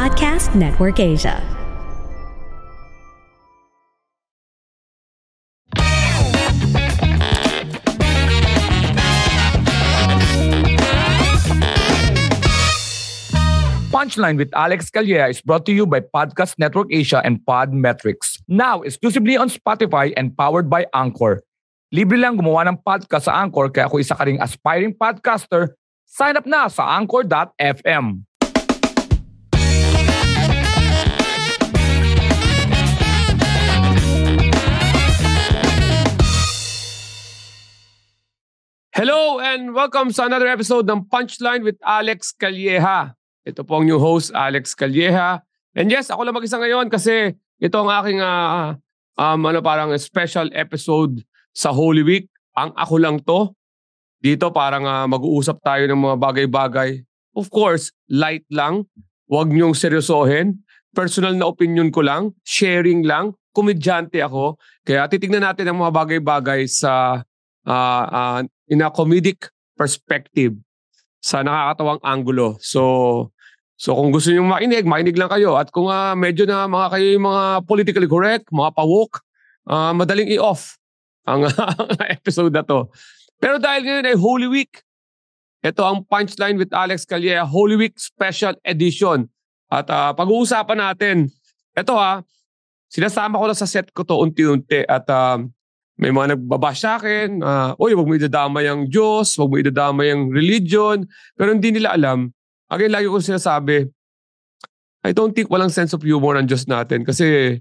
Podcast Network Asia. Punchline with Alex Calleja is brought to you by Podcast Network Asia and Podmetrics. Now, exclusively on Spotify and powered by Anchor. Libre lang gumawa ng podcast sa Anchor, kaya kung isa ka ring aspiring podcaster, sign up na sa Anchor.fm. Hello and welcome sa another episode ng Punchline with Alex Calleja. Ito po ang new host, Alex Calleja. And yes, ako lang mag-isa ngayon kasi ito ang aking parang special episode sa Holy Week. Ang ako lang to. Dito parang mag-uusap tayo ng mga bagay-bagay. Of course, light lang. Huwag niyong seryosohin. Personal na opinion ko lang. Sharing lang. Komedyante ako. Kaya titignan natin ang mga bagay-bagay sa in a comedic perspective. Sa nakakatawang anggulo. So kung gusto niyo makinig lang kayo. At kung medyo na kayo mga politically correct, mga pa-woke, madaling i-off ang episode na to. Pero dahil ngayon ay Holy Week, ito ang Punchline with Alex Calleja Holy Week Special Edition. At pag-uusapan natin, ito sinasama ko na sa set ko to unti-unti at may mga nagbabash sa akin, huwag mo idadamay ang Diyos, huwag mo idadamay ang religion, pero hindi nila alam. Again, lagi ko sinasabi, I don't think walang sense of humor ang Diyos natin kasi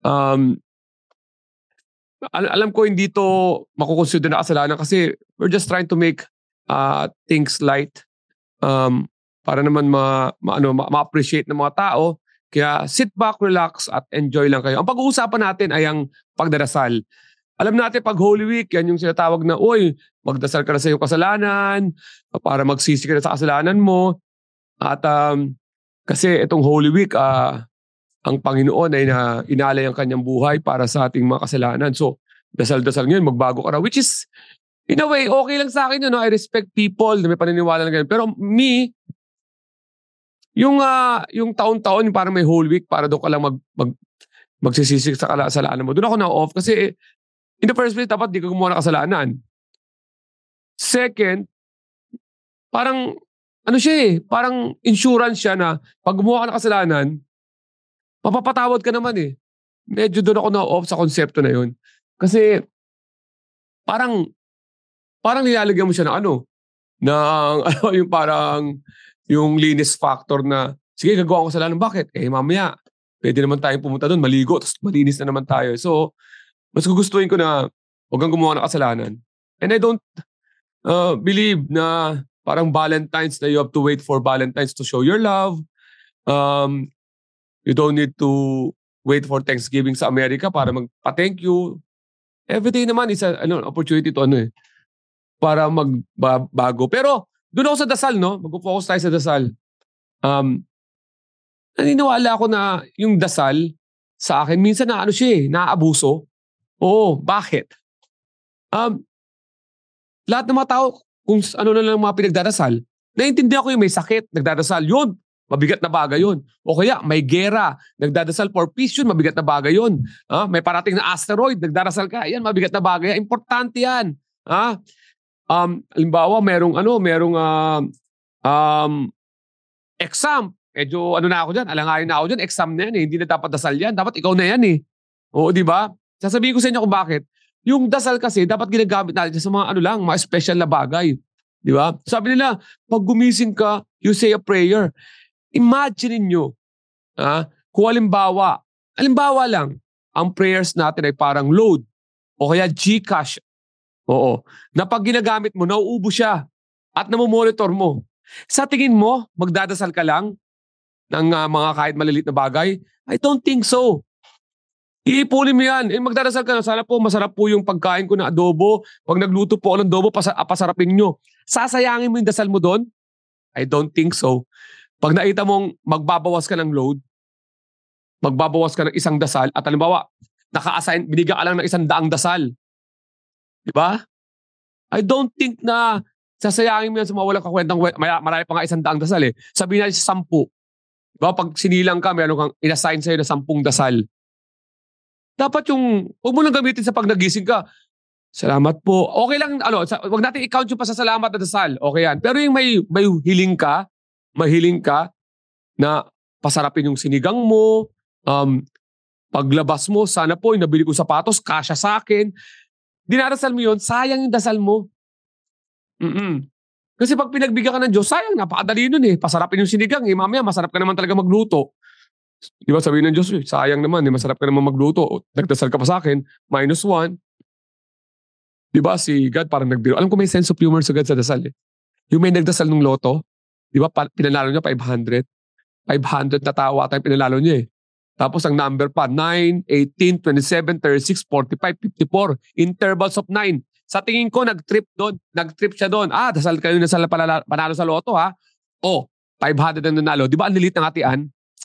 alam ko hindi to makukonsider na kasalanan kasi we're just trying to make things light para naman ma-appreciate ng mga tao. Kaya sit back, relax at enjoy lang kayo. Ang pag-uusapan natin ay ang pagdarasal. Alam natin pag Holy Week, yan yung sinatawag na, magdasal ka na sa iyong kasalanan para magsisi ka na sa kasalanan mo. At kasi itong Holy Week, ang Panginoon ay inalay ang kanyang buhay para sa ating mga kasalanan. So, dasal-dasal ngayon, magbago ka na. Which is, in a way, okay lang sa akin yun. I respect people na may paniniwala na ganyan. Pero me, yung taon-taon, parang may Holy Week, para doon ka lang magsisisi sa kasalanan mo. Doon ako na-off kasi in the first place, dapat di ka gumawa ng kasalanan. Second, parang parang insurance siya na pag gumawa ka ng kasalanan, mapapatawad ka naman eh. Medyo doon ako na-off sa konsepto na yun. Kasi parang nilalagyan mo siya ng yung linis factor na, sige, gagawa ko kasalanan. Bakit? Mamaya, pwede naman tayong pumunta doon, maligo, tapos malinis na naman tayo. So, mas gugustuhin ko na huwag kang gumawa ng kasalanan. And I don't believe na parang Valentine's na you have to wait for Valentine's to show your love. You don't need to wait for Thanksgiving sa Amerika para magpa-thank you. Every day naman is an opportunity to para magbago. Pero doon ako sa dasal, no? Mag-focus tayo sa dasal. Naniniwala ako na yung dasal sa akin, minsan naaabuso. Oo, bakit? Lahat ng mga tao, kung ano na lang mga pinagdarasal, naiintindihan ko yung may sakit, nagdarasal, yun, mabigat na bagay yun. O kaya, may gera, nagdarasal for peace, yun, mabigat na bagay yun. May parating na asteroid, nagdarasal ka, yan, mabigat na bagay. Importante yan. Halimbawa, merong exam. Medyo na ako dyan, alangayin na ako dyan, exam na yan eh. Hindi na dapat dasal yan, dapat ikaw na yan eh. Oo, di ba? Sasabihin ko sa inyo kung bakit. Yung dasal kasi, dapat ginagamit natin sa mga mga special na bagay. Di ba? Sabi nila, pag gumising ka, you say a prayer. Imagine niyo, kung halimbawa lang, ang prayers natin ay parang load o kaya GCash. Oo. Na pag ginagamit mo, nauubos siya at namomonitor mo. Sa tingin mo, magdadasal ka lang ng mga kahit malilit na bagay? I don't think so. Iipunin mo yan. Magdarasal ka na, sana po masarap po yung pagkain ko na adobo. Pag nagluto po ako ng adobo, pasarapin nyo. Sasayangin mo yung dasal mo doon? I don't think so. Pag nakita mong magbabawas ka ng load, magbabawas ka ng isang dasal, at halimbawa, naka-assign, binigyan ka lang ng 100 dasal. Di ba? I don't think na sasayangin mo yan sa mga walang kakwentang, marami pa nga 100 dasal eh. Sabihin natin sa 10. Diba, pag sinilang ka, meron kang inassign sa'yo na 10 dasal. Dapat huwag mo nang gamitin sa pag nagising ka. Salamat po. Okay lang, wag natin i-count yung pasasalamat na dasal. Okay yan. Pero yung may mahiling ka na pasarapin yung sinigang mo, paglabas mo, sana po yung nabili ko sapatos, kasya sa akin. Dinarasal mo yun, sayang yung dasal mo. Kasi pag pinagbigyan ka ng Diyos, sayang, napakadali nun eh. Pasarapin yung sinigang eh. Mamaya, masarap ka naman talaga magluto. Di ba sabihin ng Diyos, sayang naman eh, masarap ka naman magluto. Nagdasal ka pa sa akin, -1. Di ba si God parang nagbiro. Alam ko may sense of humor sa God sa dasal eh. Yung may nagdasal ng loto, di ba pinanalo niya 500. 500 na tao ata yung pinanalo niya eh. Tapos ang number pa, 9, 18, 27, 36, 45, 54. Intervals of 9. Sa tingin ko, nag-trip siya doon. Dasal kayo na panalo sa loto ha. 500 ang nanalo. Di ba ang lilit ng hatian?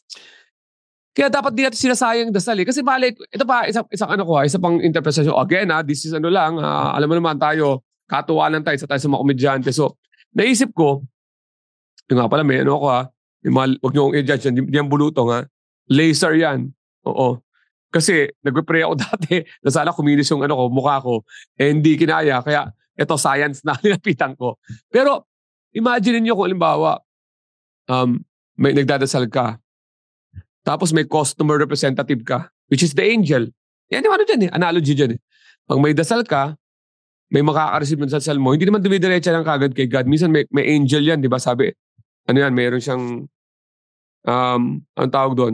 Kaya dapat di natin sinasayang dasal eh. Kasi balik, ito pa, isa pang interpretation. Again this is alam mo naman tayo, katuwanan tayo sa mga komedyante. So, naisip ko, yung nga pala may huwag niyo akong i-judge yan, di yan bulutong ha. Laser yan. Oo. Kasi, nagpe-pray ako dati na sana kuminis yung mukha ko. Hindi kinaya. Kaya, ito science na nilapitan ko. Pero, imagine niyo kung halimbawa, may nagdadasal ka. Tapos may customer representative ka, which is the angel. Yan yung dyan eh, analogy dyan eh. Pag may dasal ka, may makaka-receive ng dasal mo, hindi naman dumidiretsa lang kagad kay God. Minsan may angel yan, di ba? Sabi, mayroon siyang, ang tawag doon,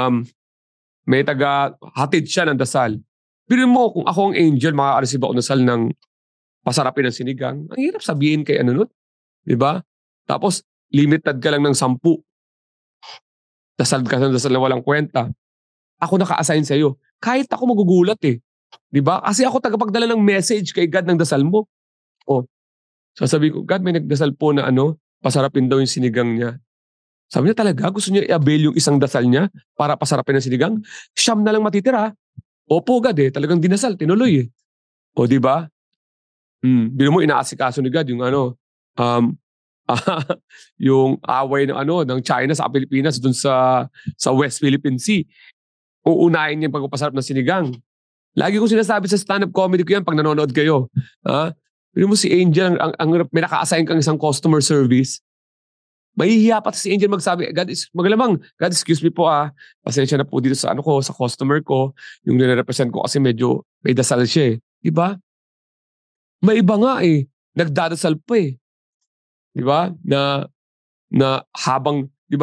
may hatid siya ng dasal. Pero mo, kung ako ang angel, makaka-receive ako ng dasal ng pasarapin ng sinigang, ang hirap sabihin kay nun. Di ba? Tapos, limited ka lang ng 10. Dasal ka ng dasal na walang kwenta. Ako naka-assign sa'yo. Kahit ako magugulat eh. Diba? Kasi ako tagapagdala ng message kay God ng dasal mo. Sasabihin ko, God, may nagdasal po na pasarapin daw yung sinigang niya. Sabi niya talaga, gusto niya i-avail yung isang dasal niya para pasarapin ng sinigang? Siyam na lang matitira. Opo, God eh. Talagang dinasal, tinuloy eh. Diba? Bino mo, inaasikaso ni God yung yung away ng China sa Pilipinas dun sa West Philippine Sea. Uunahin niya yung pagpapasarap ng sinigang. Lagi ko sinasabi sa stand-up comedy ko yan pag nanonood kayo. Pero mo si Angel, may naka-assign kang isang customer service. Mahihiya pa si Angel magsabi, God, excuse me po pasensya na po dito sa sa customer ko. Yung nire-represent ko kasi medyo may dasal siya eh. Diba? May iba nga eh. Nagdadasal pa eh. Diba? Na habang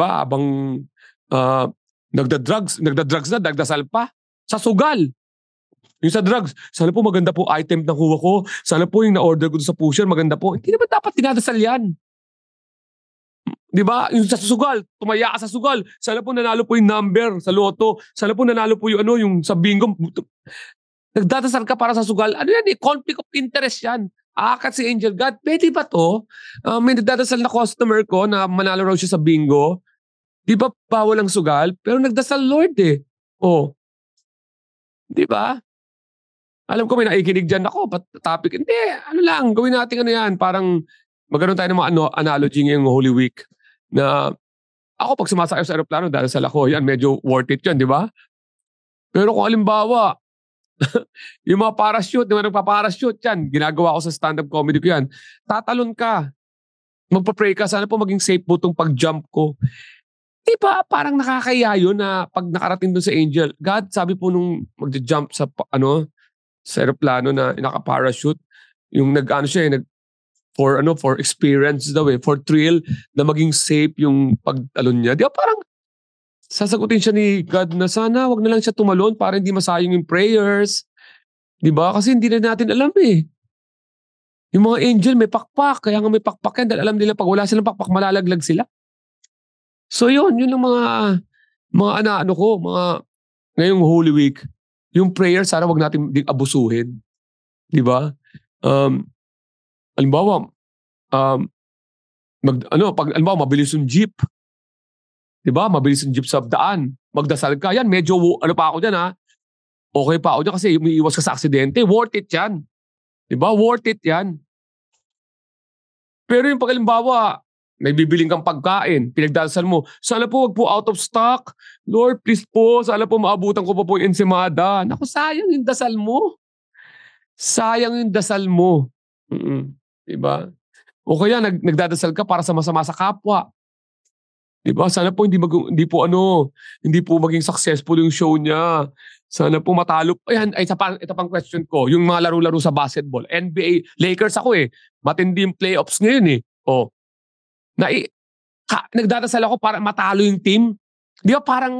nagda-drugs na, nagdasal pa. Sa sugal. Yung sa drugs, sana po maganda po item na kuha ko. Sana po yung na-order ko sa pusher, maganda po. Hindi naman dapat dinadasal yan. Diba? Yung sa sugal, tumaya ka sa sugal. Sana po nanalo po yung number sa loto. Sana po nanalo po yung yung sa bingo. Nagdadasal ka para sa sugal. Ano yan eh? Conflict of interest yan. Akat si Angel, God, pwede ba to? May nagdadasal na customer ko na manalo raw siya sa bingo. Di ba bawal ang sugal? Pero nagdasal Lord eh. Di ba? Alam ko may nakikinig dyan ako. Topic. Hindi, gawin natin yan. Parang magkaroon tayo ng mga analogy ngayong Holy Week. Na ako pag sumasakay sa aeroplano, dadasal ako. Yan, medyo worth it yan, di ba? Pero kung halimbawa, yung mga parachute, yung mga nagpa-parachute yan, ginagawa ko sa stand-up comedy ko yan. Tatalon ka. Magpa-pray ka, sana po maging safe po itong pag-jump ko. Diba, parang nakakaya yun na pag nakarating doon sa Angel, God, sabi po nung mag-jump sa aeroplano na naka-parachute, yung for experience daw for thrill, na maging safe yung pagtalon niya. Diba, parang sasagutin siya ni God na sana wag na lang siya tumalon para hindi masayang yung prayers. Diba? Kasi hindi na natin alam eh. Yung mga angel may pakpak, kaya nga may pakpak yan dahil alam nila pag wala silang pakpak, malalaglag sila. So yun ang mga ngayong Holy Week, yung prayer sana wag natin ding abusuhin. Diba? Halimbawa, mabilis yung jeep. Diba? Mabilis yung jeep sa daan. Magdasal ka. Yan, medyo, pa ako dyan Okay pa ako dyan kasi umiiwas ka sa aksidente. Worth it yan. Diba? Worth it yan. Pero yung pag halimbawa, may bibiling kang pagkain, pinagdadasal mo, sana po wag po out of stock. Lord, please po, sana po maabutan ko pa po yung ensimada. Naku, sayang yung dasal mo. Sayang yung dasal mo. Diba? O kaya nagdadasal ka para sa masama sa kapwa. Diba? Sana po hindi po maging successful yung show niya. Sana po matalo. Ayan, ito pang question ko. Yung mga laro-laro sa basketball. NBA, Lakers ako eh. Matindi yung playoffs ngayon eh. O, nagdadasal ako para matalo yung team. Di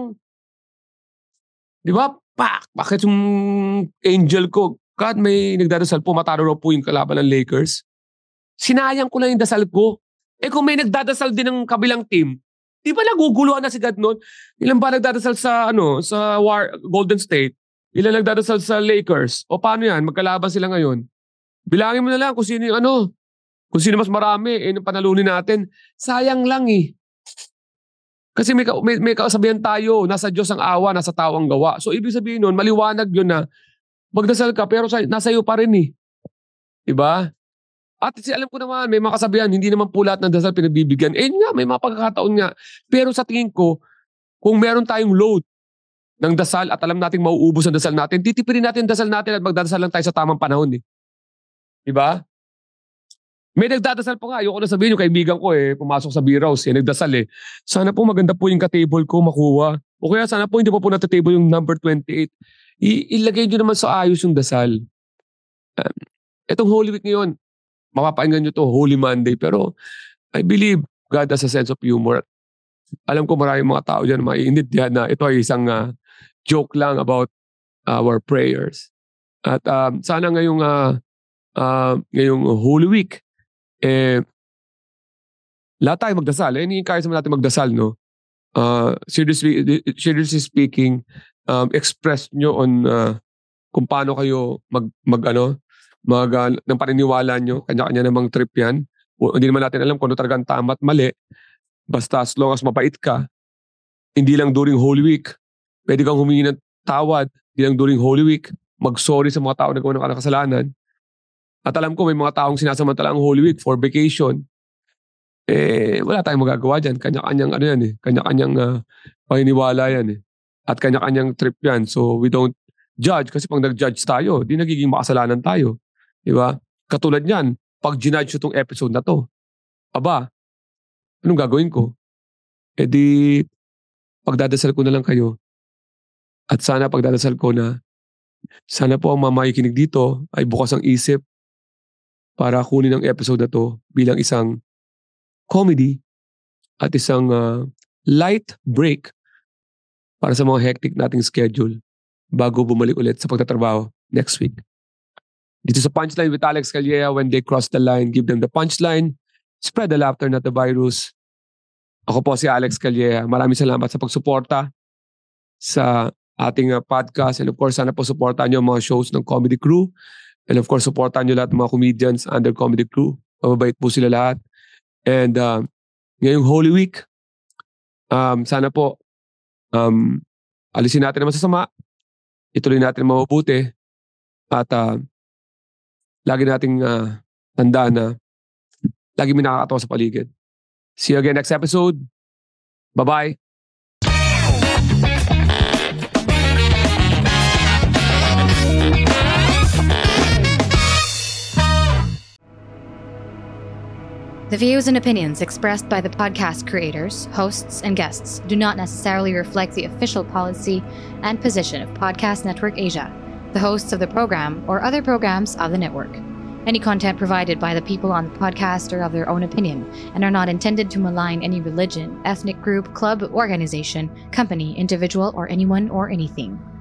ba bakit yung angel ko, God, may nagdadasal po, matalo raw po yung kalaban ng Lakers. Sinayang ko lang yung dasal ko. Eh kung may nagdadasal din ng kabilang team, di ba naguguluhan na si God noon? Ilan ba nagdadasal sa Golden State? Ilan nagdadasal sa Lakers? O paano yan? Magkalaban sila ngayon. Bilangin mo na lang kung sino yung kung sino mas marami, yung panalunin natin. Sayang lang eh. Kasi may kasabihan tayo, nasa Diyos ang awa, nasa tao ang gawa. So ibig sabihin nun, maliwanag yun na magdasal ka pero nasa iyo pa rin eh. Diba? At alam ko naman, may mga kasabihan, hindi naman po lahat ng dasal pinagbibigyan. Nga, may mga pagkakataon nga. Pero sa tingin ko, kung meron tayong load ng dasal at alam nating mauubos ang dasal natin, titipirin natin dasal natin at magdadasal lang tayo sa tamang panahon eh. Diba? May nagdadasal pa nga. Ayoko na sabihin yung kaibigan ko pumasok sa beer house nagdasal sana po maganda po yung ka-table ko makuha. O kaya sana po hindi po nata-table yung number 28. Ilagay nyo naman sa ayos yung dasal. Itong Holy Week ngayon, mapapakinggan nyo to Holy Monday. Pero I believe God has a sense of humor. Alam ko maraming mga tao dyan maiintindihan na ito ay isang joke lang about our prayers. At sana ngayong Holy Week, lahat tayo magdasal. Hindi kaya sa natin magdasal, no? Seriously speaking, express nyo on kung paano kayo ng paniniwala nyo. Kanya-kanya namang trip yan. Hindi naman natin alam kung ano talagang tama at mali. Basta as long as mabait ka, hindi lang during Holy Week, pwede kang humingi ng tawad. Hindi lang during Holy Week, mag-sorry sa mga tao na gawa ng kasalanan. At alam ko may mga taong sinasamantala ang Holy Week for vacation. Wala tayong magagawa dyan. Kanya-kanyang kanya-kanyang paniniwala yan At kanya-kanyang trip yan. So we don't judge kasi pag nag-judge tayo, di nagiging makasalanan tayo. Diba? Katulad yan, pag ginudge itong episode na to, anong gagawin ko? Di pagdadasal ko na lang kayo. At sana pagdadasal ko na sana po ang mamakikinig dito ay bukas ang isip para kunin ang episode na to bilang isang comedy at isang light break para sa mga hectic nating schedule bago bumalik ulit sa pagtatrabaho next week. Dito sa Punchline with Alex Calleja, when they cross the line, give them the punchline. Spread the laughter, not the virus. Ako po si Alex Calleja. Maraming salamat sa pagsuporta sa ating podcast. And of course, sana po supportan nyo ang mga shows ng Comedy Crew. And of course, supportan nyo lahat ng mga comedians under Comedy Crew. Mababait po sila lahat. And ngayong Holy Week, sana po alisin natin ang masasama. Ituloy natin ang mabuti. At lagi nating tandaan na lagi may nakakatawa sa paligid. See you again next episode. Bye-bye. The views and opinions expressed by the podcast creators, hosts, and guests do not necessarily reflect the official policy and position of Podcast Network Asia, the hosts of the program, or other programs of the network. Any content provided by the people on the podcast are of their own opinion and are not intended to malign any religion, ethnic group, club, organization, company, individual, or anyone or anything.